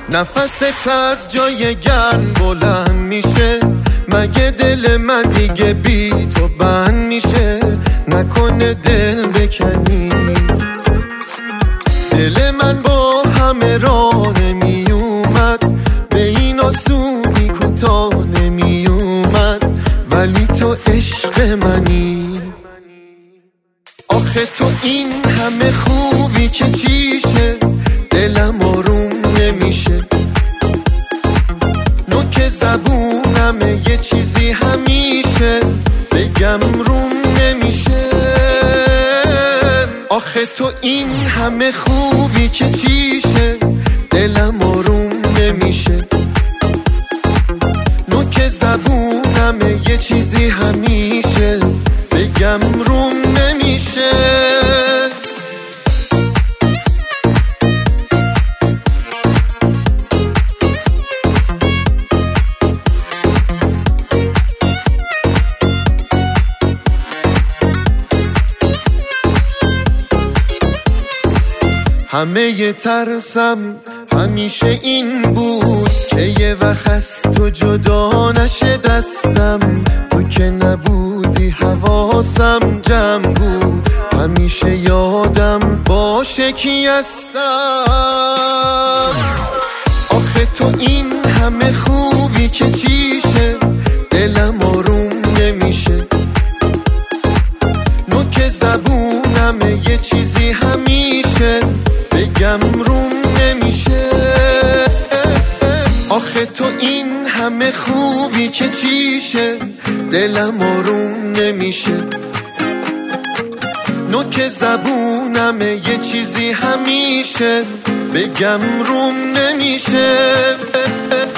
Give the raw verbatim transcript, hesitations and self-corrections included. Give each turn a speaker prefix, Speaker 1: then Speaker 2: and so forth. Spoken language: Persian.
Speaker 1: نفست از جای گرم بلند میشه، مگه دل من دیگه بی تو بند میشه؟ نکنه دل بکنی. دل من با همه راه نمی اومد، به این آسونی کوتاه نمی اومد، ولی تو عشق منی. آخه تو این همه خوبی که چیشه، دلم آروم نمیشه. نوک زبونم یه چیزی همیشه، بگم روم نمیشه. آخه تو این همه خوبی که چیشه، دلم آروم نمیشه. نوک زبونم یه چیزی همیشه، بگم روم نمیشه. همه ی ترسم همیشه این بود که یه وقت از تو جدا نشه دستم. تو که نبودی حواسم جمع بود، همیشه یادم باشه کی هستم. آخه تو این همه خوبی که چیشه، دلم آروم نمیشه. نوک زبونم یه چیزی همیشه، بگم روم نمیشه. آخه تو این همه خوبی که چیشه، دلم آروم نمیشه. نوک زبونم یه چیزی همیشه، بگم روم نمیشه.